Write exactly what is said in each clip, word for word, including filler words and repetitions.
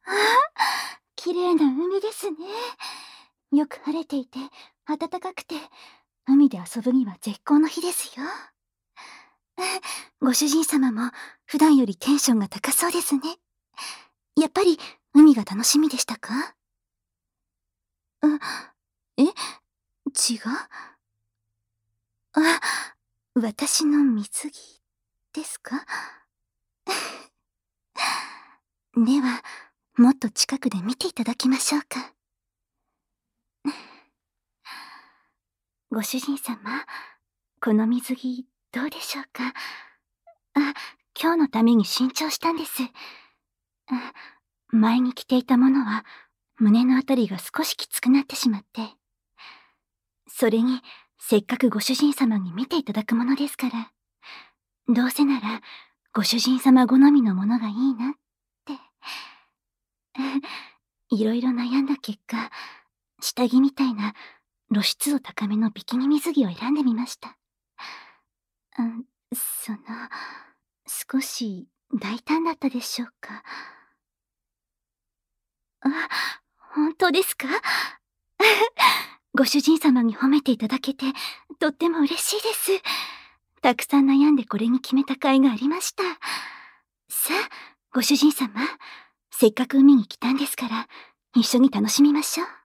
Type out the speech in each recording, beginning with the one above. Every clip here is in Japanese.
ああ、綺麗な海ですね。よく晴れていて、暖かくて、海で遊ぶには絶好の日ですよ。ご主人様も普段よりテンションが高そうですね。やっぱり海が楽しみでしたか？あ、え、違う？あ、私の水着ですか？では、もっと近くで見ていただきましょうか。ご主人様、この水着どうでしょうか？あ、今日のために新調したんです。あ、前に着ていたものは胸のあたりが少しきつくなってしまって。それに、せっかくご主人様に見ていただくものですから、どうせならご主人様好みのものがいいなって。いろいろ悩んだ結果、下着みたいな露出度高めのビキニ水着を選んでみました。うん、その、少し大胆だったでしょうか。あ、本当ですか？ご主人様に褒めていただけて、とっても嬉しいです。たくさん悩んでこれに決めた甲斐がありました。さあ、ご主人様、せっかく海に来たんですから、一緒に楽しみましょう。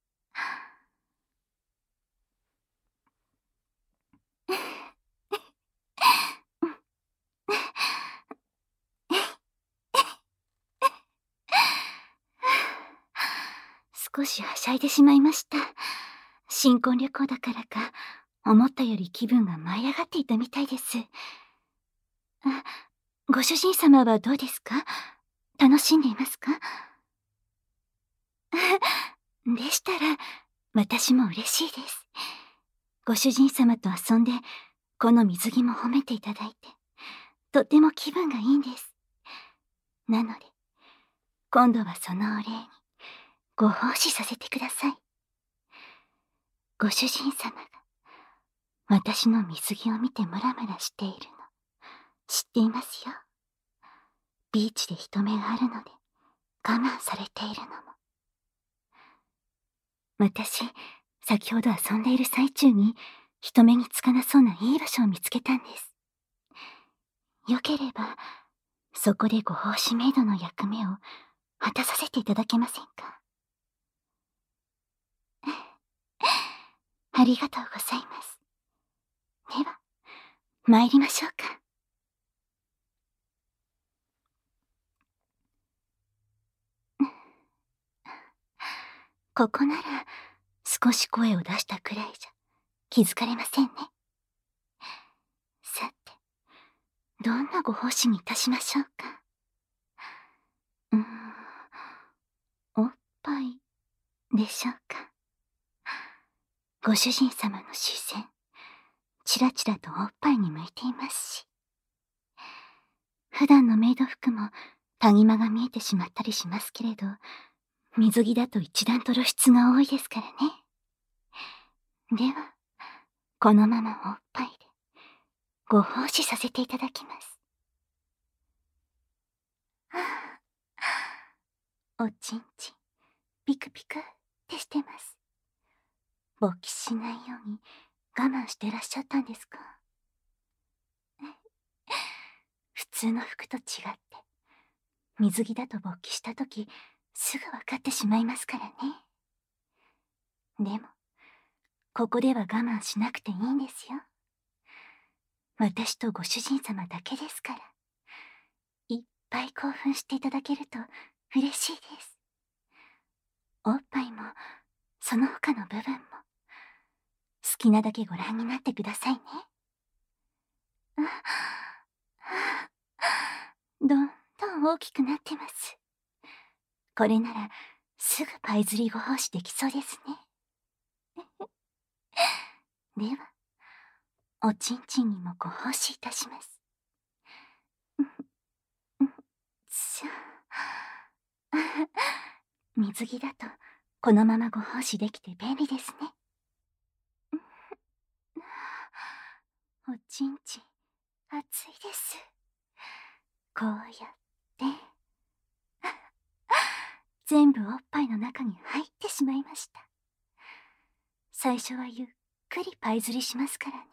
少しはしゃいでしまいました。新婚旅行だからか、思ったより気分が舞い上がっていたみたいです。あ、ご主人様はどうですか？楽しんでいますか？でしたら、私も嬉しいです。ご主人様と遊んで、この水着も褒めていただいて、とっても気分がいいんです。なので、今度はそのお礼に、ご奉仕させてください。ご主人様が、私の水着を見てムラムラしているの、知っていますよ。ビーチで人目があるので、我慢されているのも。私、先ほど遊んでいる最中に、人目につかなそうないい場所を見つけたんです。よければ、そこでご奉仕メイドの役目を果たさせていただけませんか？ありがとうございます。では、参りましょうか。ここなら、少し声を出したくらいじゃ気づかれませんね。さて、どんなご奉仕にいたしましょうか。うーん、おっぱいでしょうか。ご主人様の視線、ちらちらとおっぱいに向いていますし、普段のメイド服も谷間が見えてしまったりしますけれど、水着だと一段と露出が多いですからね。では、このままおっぱいでご奉仕させていただきます。はあ、おちんちん、ピクピクってしてます。勃起しないように我慢してらっしゃったんですか？普通の服と違って、水着だと勃起したとき、すぐ分かってしまいますからね。でも、ここでは我慢しなくていいんですよ。私とご主人様だけですから。いっぱい興奮していただけると嬉しいです。おっぱいも、その他の部分も、好きなだけご覧になってくださいね。どんどん大きくなってます。これなら、すぐパイ釣りご奉仕できそうですね。では、おちんちんにもご奉仕いたします。さあ、水着だと、このままご奉仕できて便利ですね。おちんちん、熱いです。こうやって、 全部おっぱいの中に入ってしまいました。最初はゆっくりパイ釣りしますからね。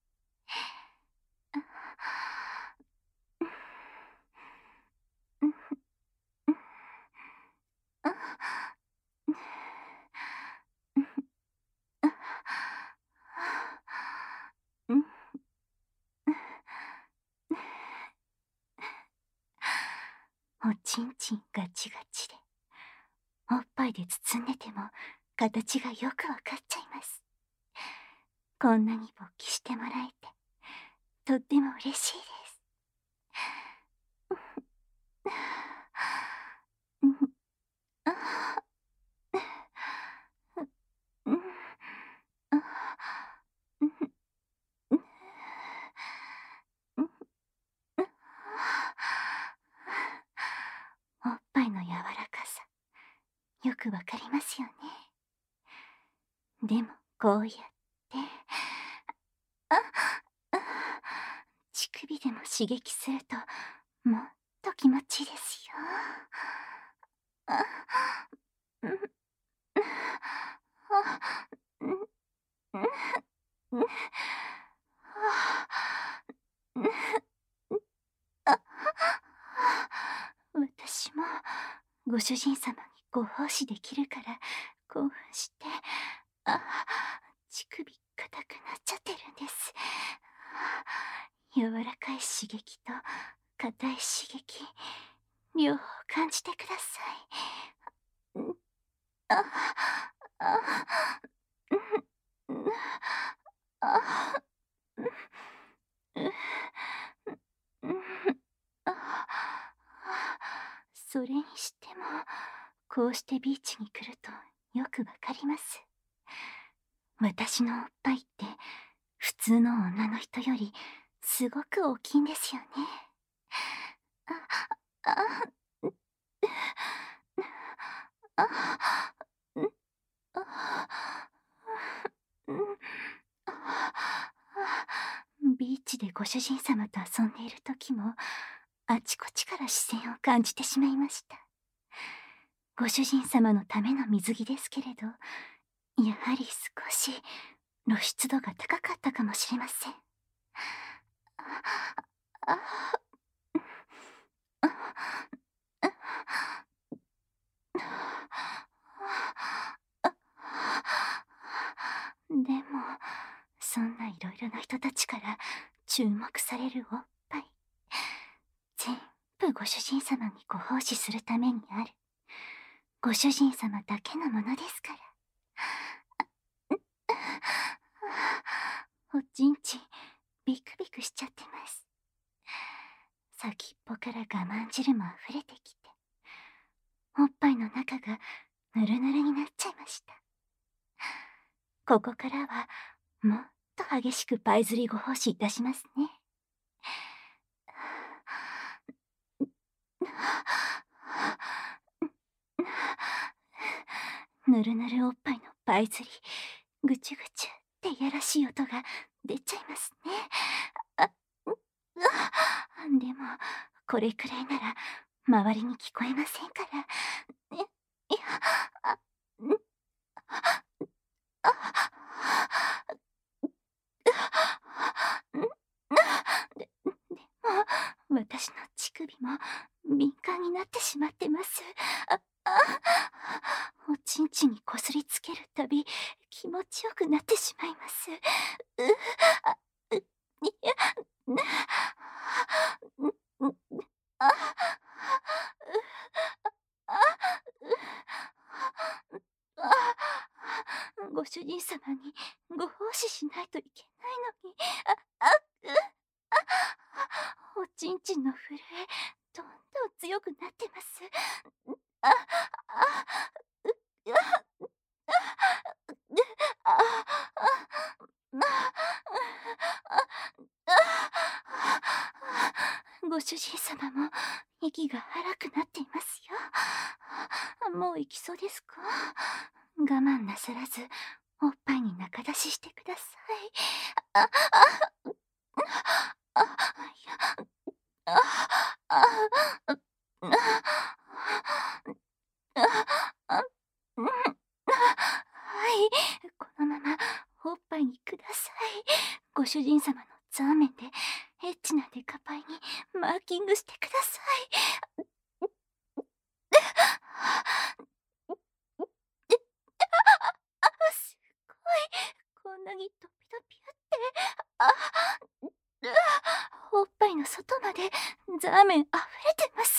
おちんちんガチガチで、おっぱいで包んでても形がよくわかっちゃいます。こんなに勃起してもらえて、とっても嬉しいです。おっぱいの柔らかさ、よくわかりますよね。でも、こうやって、乳首でも刺激すると、もっと気持ちいいですよ。私もご主人様にご奉仕できるから興奮して、あ、乳首硬くなっちゃってるんです。柔らかい刺激と硬い刺激、両方感じてください。あ、あ、あ、それにしても、こうしてビーチに来るとよくわかります。私のおっぱいって普通の女の人よりすごく大きいんですよね。あ、あ、あ、ビーチでご主人様と遊んでいる時もあちこちから視線を感じてしまいました。ご主人様のための水着ですけれど、やはり少し露出度が高かったかもしれません。でも、そんないろいろな人たちから注目されるおっぱい、全部ご主人様にご奉仕するためにある、ご主人様だけのものですから。おちんちんビクビクしちゃってます。先っぽから我慢汁も溢れてきて、おっぱいの中がぬるぬるになっちゃいました。ここからはもっと激しくパイ釣りご奉仕いたしますね。ぬるぬるおっぱいのパイ釣り、ぐちゅぐちゅってやらしい音が出ちゃいますね。あ、でも、これくらいなら周りに聞こえませんから。いや、あ、ん、あ、で、でも、私の乳首も敏感になってしまってます。あ、あ、おちんちんにこすりつけるたび気持ちよくなってしまいます。う、あ、う、いや、な、ん、ん、あ、あ、あ、ご主人様にご奉仕しないといけないのに、あ、あ、う、あ、おちんちんの震え、どんどん強くなってます。あ、あ、う、あ、あ、ご主人様も息が荒くなっていますよ。もう行きそうですか？我慢なさらずおっぱいに中出ししてください。あ、あ、あ、いや、あ、あ、あ、 でザーメン溢れてます。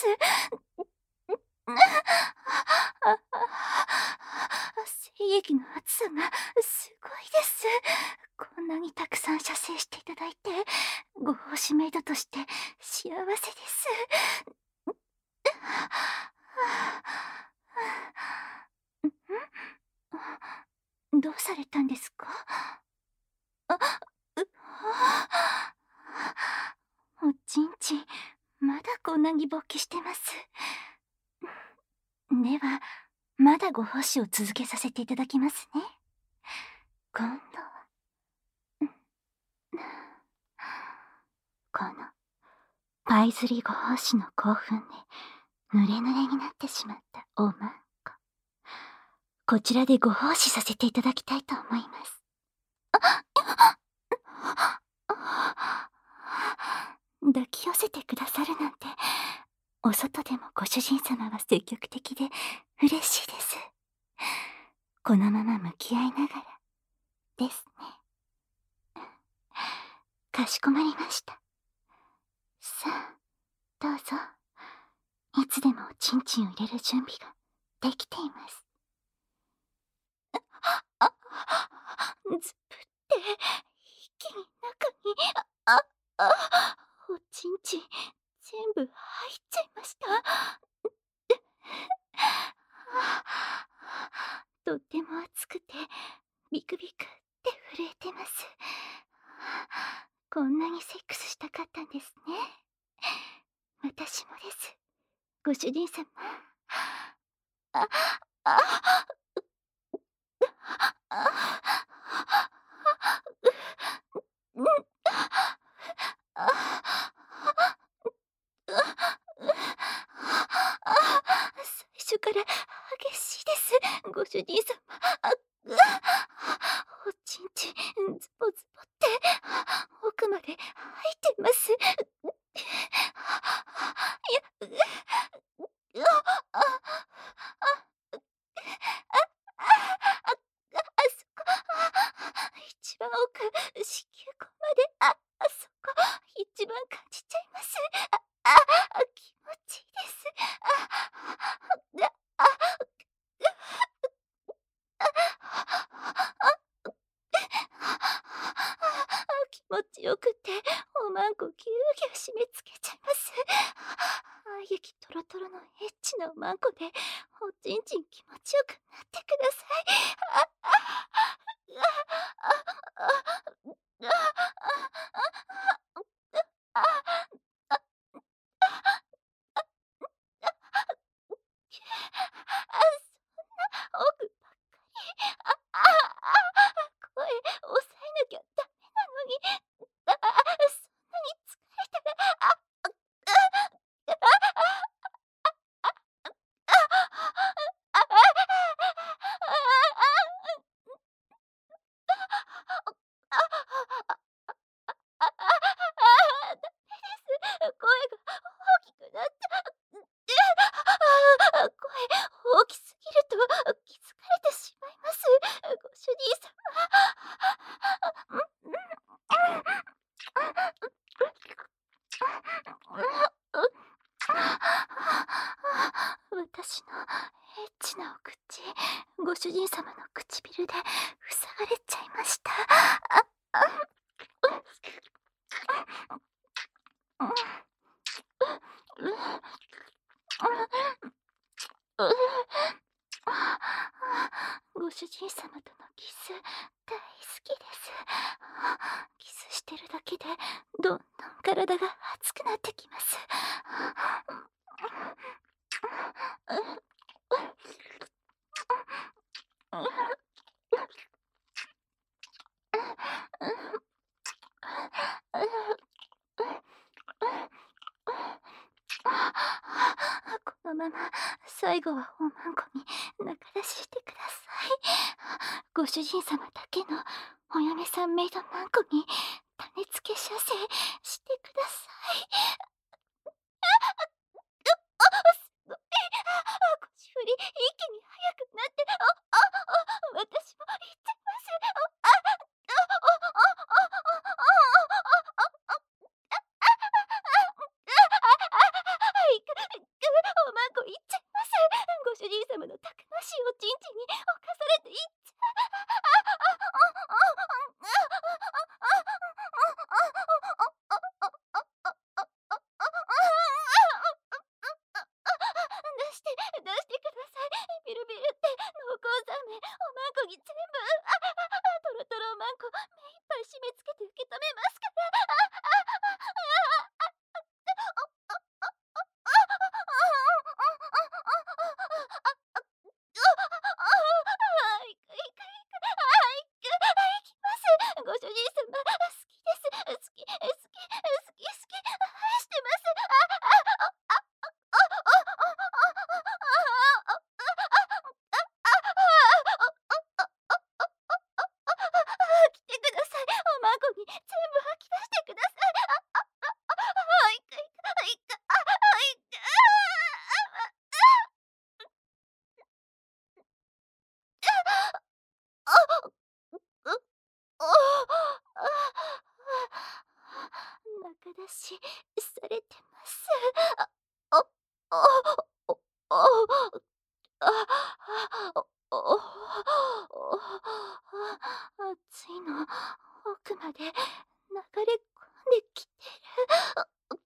精液の厚さがすごいです。こんなにたくさん射精していただいて、ご奉仕メイドとして幸せです。ん？どうされたんですか？あ、うおちんちん、まだこんなに勃起してます。では、まだご奉仕を続けさせていただきますね。今度は、このパイズリご奉仕の興奮で濡れ濡れになってしまったおまんこ、こちらでご奉仕させていただきたいと思います。抱き寄せてくださるなんて、お外でもご主人様は積極的で嬉しいです。このまま向き合いながらですね。かしこまりました。さあ、どうぞ。いつでもおちんちんを入れる準備ができています。あ、ずぶって一気に中に、あ、あ、おちんちん全部入っちゃいました。とっても熱くてビクビクって震えてます。こんなにセックスしたかったんですね。私もです、ご主人様。あ、あ、あ、うん、最初から激しいです、ご主人様。あ、おちんちんズボズボって奥まで入ってます。いや、うあ、あ、あ、あそこ、一番奥、子宮口まで、あ、あそこ、一番感じちゃいます。あ、あ、気持ちいいです。あ、あ、あ、気持ちよくて、おまんこぎゅうぎゅう締め付けちゃいます。愛液トロトロのエッチなおまんこで、おちんちん気持ちよくなってください。あ、あ、あ、あ、あ、あ、あ、あ、奥ばっかり。あ、あ、あ、声抑えなきゃダメなのに。あ、そんなに疲れたら、あ、あ、あ、あ、声が大きくなっちゃう。声大きすぎると気づかれてしまいます。ご主人様。私のエッチなお口、ご主人様の唇で塞がれちゃいました。あ、あ、ご主人様とのキス大好きです。キスしてるだけでどんどん体が熱くなってきます。このまま最後はおまんこに仲出ししてください。ご主人様だけのお嫁さんメイドまんこに種付け射精してください。あ、すごい。腰振り一気に速くなって、あ、あ、あ、私も行っちゃいます。あ、あ、あ、あ、あ、あ、あ、あ、あ、あ、 出しされてます。あ、あ、あ、お、あ、あ、お、お、熱いの奥まで流れ込んできてる。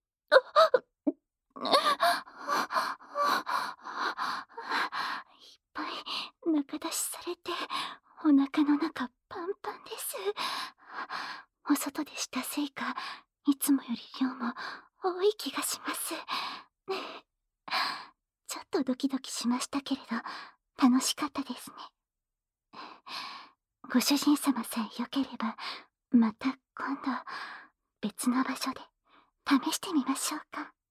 いっぱい中出しされてお腹の中パンパンです。お外でしたせいかいつもより量も多い気がします。ちょっとドキドキしましたけれど楽しかったですね。ご主人様さえよければまた今度別の場所で試してみましょうか。